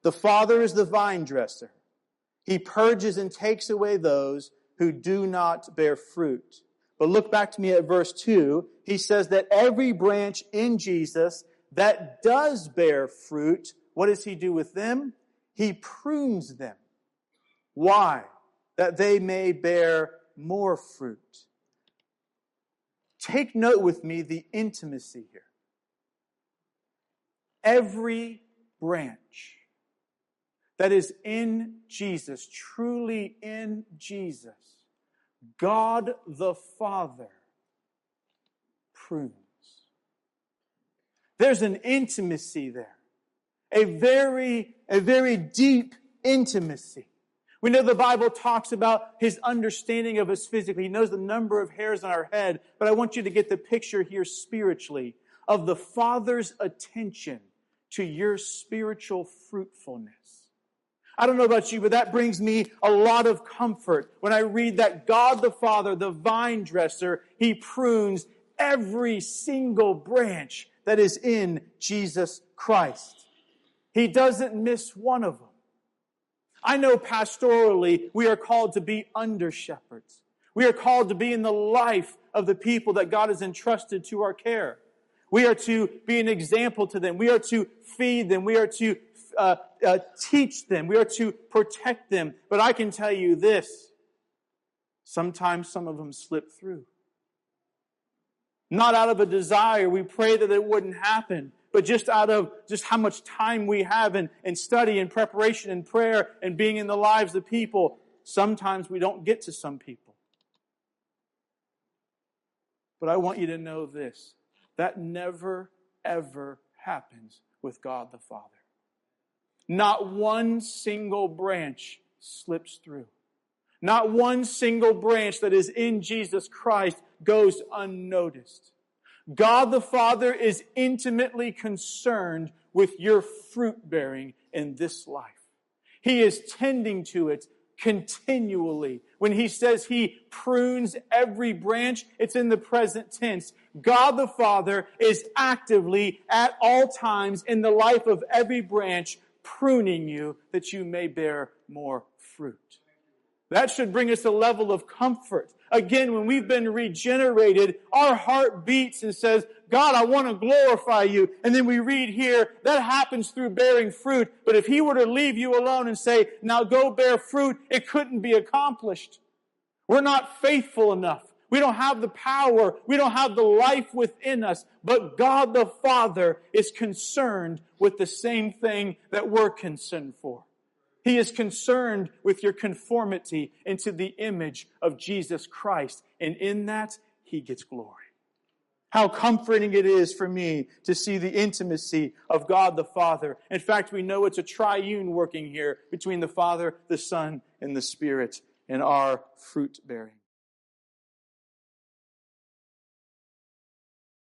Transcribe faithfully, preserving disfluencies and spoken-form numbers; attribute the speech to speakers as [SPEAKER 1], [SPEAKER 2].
[SPEAKER 1] The Father is the vine dresser. He purges and takes away those who do not bear fruit. But look back to me at verse two. He says that every branch in Jesus that does bear fruit, what does He do with them? He prunes them. Why? That they may bear more fruit. Take note with me the intimacy here. Every branch that is in Jesus, truly in Jesus, God the Father prunes. There's an intimacy there. A very, a very deep intimacy. We know the Bible talks about His understanding of us physically. He knows the number of hairs on our head. But I want you to get the picture here spiritually of the Father's attention to your spiritual fruitfulness. I don't know about you, but that brings me a lot of comfort when I read that God the Father, the vine dresser, He prunes every single branch that is in Jesus Christ. He doesn't miss one of them. I know pastorally we are called to be under shepherds. We are called to be in the life of the people that God has entrusted to our care. We are to be an example to them. We are to feed them. We are to uh, uh, teach them. We are to protect them. But I can tell you this. Sometimes some of them slip through. Not out of a desire. We pray that it wouldn't happen. But just out of just how much time we have in, in study and preparation and prayer and being in the lives of people, sometimes we don't get to some people. But I want you to know this. That never, ever happens with God the Father. Not one single branch slips through. Not one single branch that is in Jesus Christ goes unnoticed. God the Father is intimately concerned with your fruit bearing in this life. He is tending to it continually. When He says He prunes every branch, it's in the present tense. God the Father is actively at all times in the life of every branch pruning you that you may bear more fruit. That should bring us a level of comfort. Again, when we've been regenerated, our heart beats and says, God, I want to glorify you. And then we read here, that happens through bearing fruit. But if He were to leave you alone and say, now go bear fruit, it couldn't be accomplished. We're not faithful enough. We don't have the power. We don't have the life within us. But God the Father is concerned with the same thing that we're concerned for. He is concerned with your conformity into the image of Jesus Christ. And in that, He gets glory. How comforting it is for me to see the intimacy of God the Father. In fact, we know it's a triune working here between the Father, the Son, and the Spirit in our fruit bearing.